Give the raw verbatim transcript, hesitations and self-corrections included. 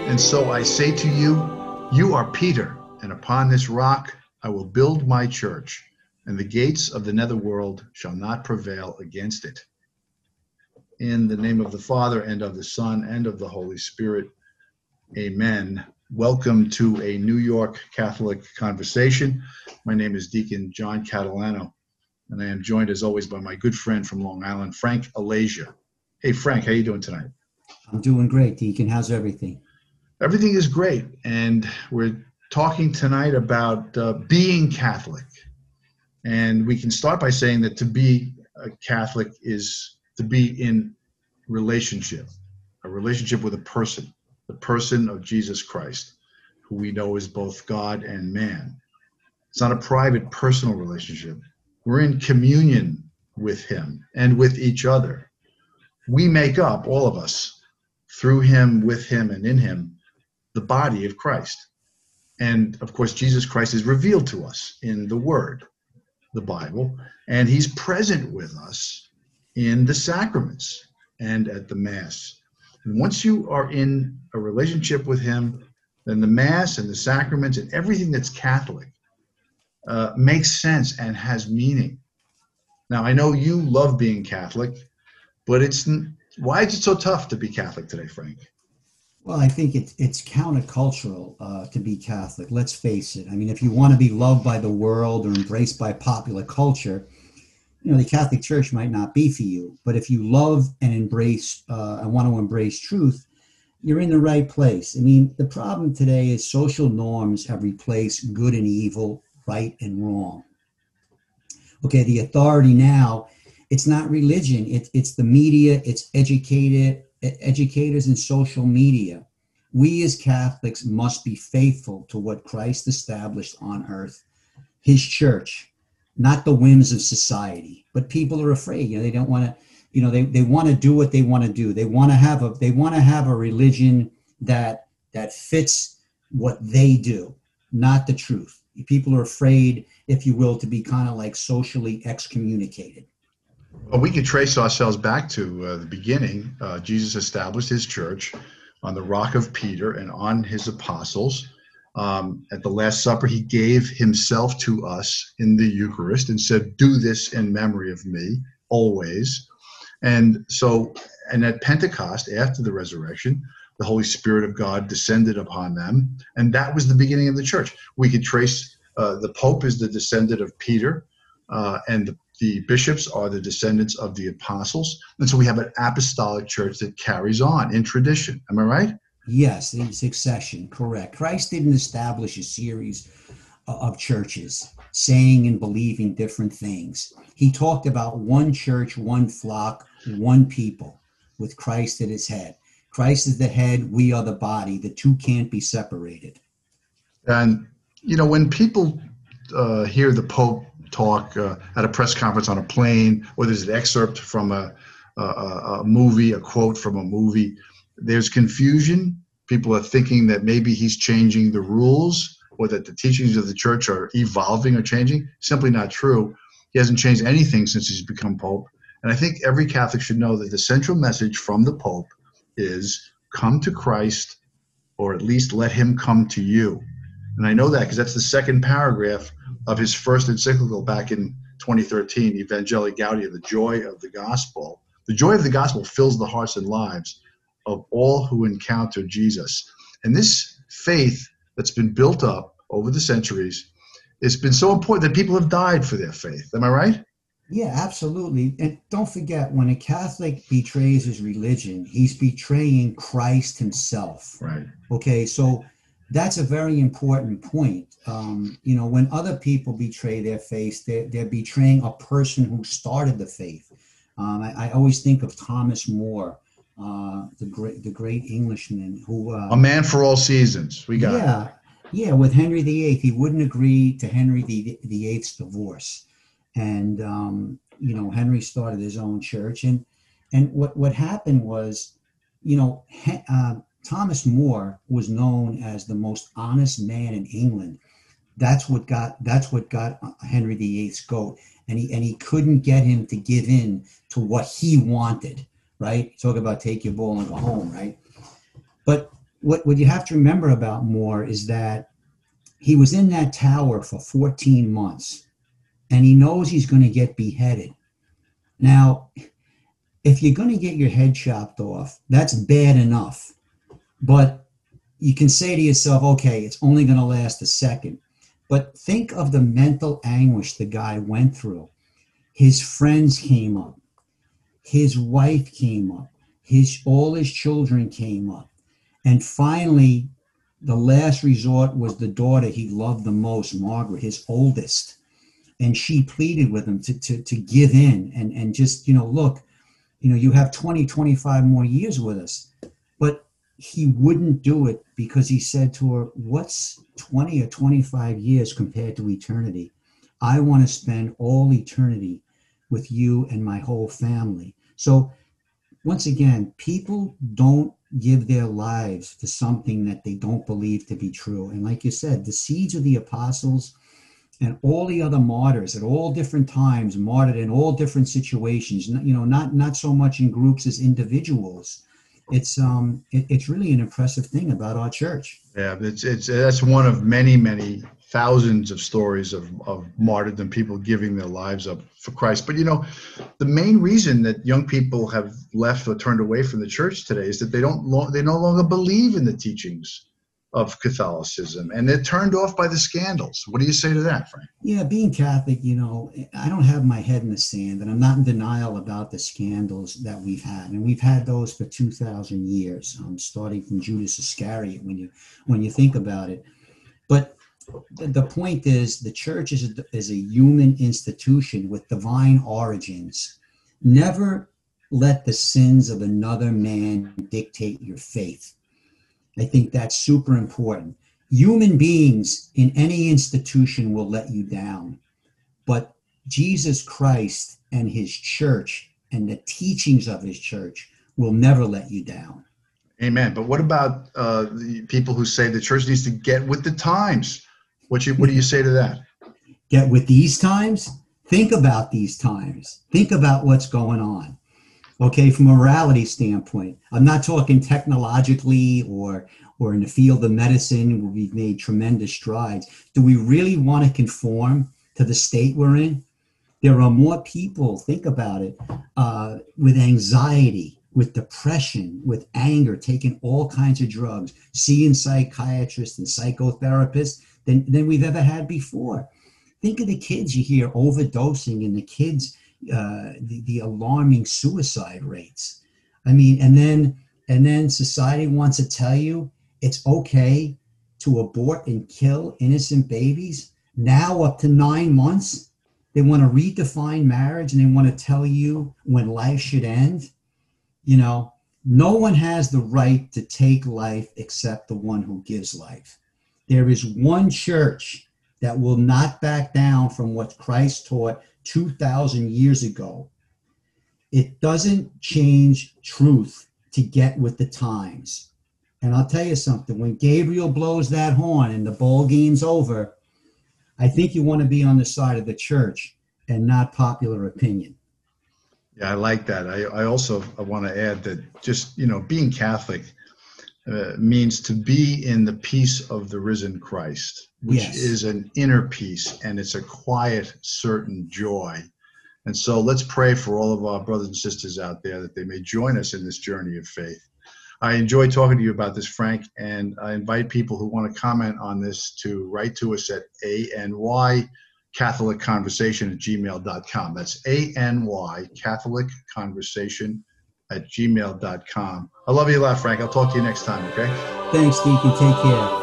And so I say to you, you are Peter, and upon this rock I will build my church, and the gates of the netherworld shall not prevail against it. In the name of the Father, and of the Son, and of the Holy Spirit, amen. Welcome to a New York Catholic Conversation. My name is Deacon John Catalano, and I am joined as always by my good friend from Long Island, Frank Alasia. Hey, Frank, how you doing tonight? I'm doing great, Deacon. How's everything? Everything is great, and we're talking tonight about uh, being Catholic. And we can start by saying that to be a Catholic is to be in relationship, a relationship with a person, the person of Jesus Christ, who we know is both God and man. It's not a private, personal relationship. We're in communion with him and with each other. We make up, all of us, through him, with him, and in him, the body of Christ. And of course, Jesus Christ is revealed to us in the Word, the Bible, and he's present with us in the sacraments and at the Mass. And once you are in a relationship with him, then the Mass and the sacraments and everything that's Catholic uh, makes sense and has meaning. Now, I know you love being Catholic, but it's why is it so tough to be Catholic today, Frank? Well, I think it's it's countercultural uh, to be Catholic. Let's face it. I mean, if you want to be loved by the world or embraced by popular culture, you know, the Catholic Church might not be for you. But if you love and embrace uh, and want to embrace truth, you're in the right place. I mean, the problem today is social norms have replaced good and evil, right and wrong. Okay, the authority now, it's not religion. It, it's the media. It's educated. educators and social media. We as Catholics must be faithful to what Christ established on earth, his church, not the whims of society. But people are afraid, you know, they don't want to, you know, they, they want to do what they want to do. They want to have a, they want to have a religion that, that fits what they do, not the truth. People are afraid, if you will, to be kind of like socially excommunicated. Well, we could trace ourselves back to uh, the beginning. Uh, Jesus established his church on the rock of Peter and on his apostles. Um, at the Last Supper, he gave himself to us in the Eucharist and said, do this in memory of me always. And so, and at Pentecost, after the resurrection, the Holy Spirit of God descended upon them. And that was the beginning of the church. We could trace uh, the Pope is the descendant of Peter, uh, and the The bishops are the descendants of the apostles. And so we have an apostolic church that carries on in tradition. Am I right? Yes, in succession, correct. Christ didn't establish a series of churches saying and believing different things. He talked about one church, one flock, one people with Christ at his head. Christ is the head, we are the body. The two can't be separated. And, you know, when people uh, hear the Pope talk uh, at a press conference on a plane, or there's an excerpt from a, a, a movie, a quote from a movie, there's confusion. People are thinking that maybe he's changing the rules or that the teachings of the church are evolving or changing. Simply not true. He hasn't changed anything since he's become Pope. And I think every Catholic should know that the central message from the Pope is come to Christ, or at least let him come to you. And I know that because that's the second paragraph of his first encyclical back in twenty thirteen, Evangelii Gaudium, the joy of the gospel. The joy of the gospel fills the hearts and lives of all who encounter Jesus. And this faith that's been built up over the centuries, it's been so important that people have died for their faith. Am I right? Yeah, absolutely. And don't forget, when a Catholic betrays his religion, he's betraying Christ himself. Right. Okay, so that's a very important point. Um, you know, when other people betray their faith, they're, they're betraying a person who started the faith. Um, I, I always think of Thomas More, uh, the great the great Englishman who... Uh, a man for all seasons. We got yeah, it. Yeah, with Henry the Eighth. He wouldn't agree to Henry the, the Eighth's divorce. And, um, you know, Henry started his own church. And and what, what happened was, you know, he, uh, Thomas More was known as the most honest man in England. That's what got that's what got Henry the Eighth's goat, and he and he couldn't get him to give in to what he wanted. Right? Talk about take your ball and go home. Right? But what, what you have to remember about Moore is that he was in that tower for fourteen months, and he knows he's going to get beheaded. Now, if you're going to get your head chopped off, that's bad enough. But you can say to yourself, okay, it's only going to last a second. But think of the mental anguish the guy went through. His friends came up. His wife came up. His, all his children came up. And finally, the last resort was the daughter he loved the most, Margaret, his oldest. And she pleaded with him to, to, to give in and, and just, you know, look, you know, you have twenty, twenty-five more years with us. But he wouldn't do it because he said to her, what's twenty or twenty-five years compared to eternity? I want to spend all eternity with you and my whole family. So once again, people don't give their lives to something that they don't believe to be true. And like you said, the seeds of the apostles and all the other martyrs at all different times, martyred in all different situations, you know, not, not so much in groups as individuals. It's um, it, it's really an impressive thing about our church. Yeah, it's it's that's one of many, many thousands of stories of, of martyrdom, people giving their lives up for Christ. But, you know, the main reason that young people have left or turned away from the church today is that they don't lo- they no longer believe in the teachings of Catholicism, and they're turned off by the scandals. What do you say to that, Frank? Yeah, being Catholic, you know, I don't have my head in the sand, and I'm not in denial about the scandals that we've had, and we've had those for two thousand years, um, starting from Judas Iscariot. When you when you think about it, but the, the point is, the church is a, is a human institution with divine origins. Never let the sins of another man dictate your faith. I think that's super important. Human beings in any institution will let you down, but Jesus Christ and his church and the teachings of his church will never let you down. Amen. But what about uh, the people who say the church needs to get with the times? What you what do you say to that? Get with these times? Think about these times. Think about what's going on. Okay, from a morality standpoint, I'm not talking technologically or or in the field of medicine where we've made tremendous strides. Do we really want to conform to the state we're in? There are more people, think about it, uh, with anxiety, with depression, with anger, taking all kinds of drugs, seeing psychiatrists and psychotherapists than, than we've ever had before. Think of the kids you hear overdosing and the kids Uh, the, the alarming suicide rates. I mean, and then and then society wants to tell you it's okay to abort and kill innocent babies. Now up to nine months, they want to redefine marriage and they want to tell you when life should end. You know, no one has the right to take life except the one who gives life. There is one church that will not back down from what Christ taught two thousand years ago. It doesn't change truth to get with the times. And I'll tell you something, when Gabriel blows that horn and the ball game's over, I think you want to be on the side of the church and not popular opinion. Yeah, I like that. I, I also I want to add that just, you know, being Catholic uh, means to be in the peace of the risen Christ, which yes. is an inner peace, and it's a quiet, certain joy. And so let's pray for all of our brothers and sisters out there that they may join us in this journey of faith. I enjoyed talking to you about this, Frank, and I invite people who want to comment on this to write to us at A N Y Catholic Conversation at gmail dot com. That's A N Y Catholic Conversation at gmail dot com. I love you a lot, Frank. I'll talk to you next time, okay? Thanks, Deacon. Take care.